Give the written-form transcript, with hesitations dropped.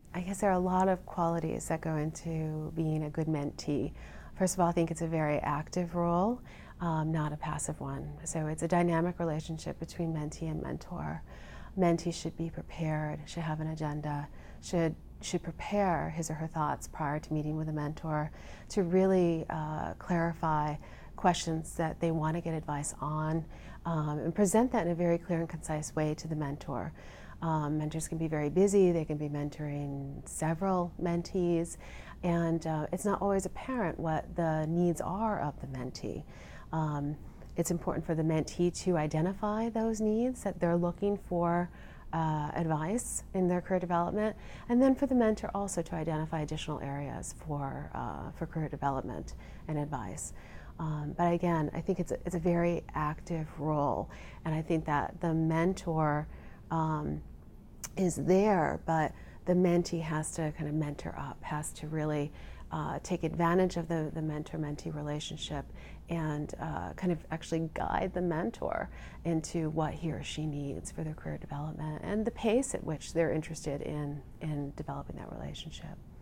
I guess there are a lot of qualities that go into being a good mentee. First of all, I think it's a very active role, not a passive one. So it's a dynamic relationship between mentee and mentor. Mentee should be prepared, should have an agenda, should prepare his or her thoughts prior to meeting with a mentor to really clarify questions that they want to get advice on, and present that in a very clear and concise way to the mentor. Mentors can be very busy, they can be mentoring several mentees, and it's not always apparent what the needs are of the mentee. It's important for the mentee to identify those needs that they're looking for advice in their career development, and then for the mentor also to identify additional areas for career development and advice. But again, I think it's a very active role, and I think that the mentor is there, but the mentee has to kind of mentor up, has to really take advantage of the mentor-mentee relationship and kind of actually guide the mentor into what he or she needs for their career development and the pace at which they're interested in developing that relationship.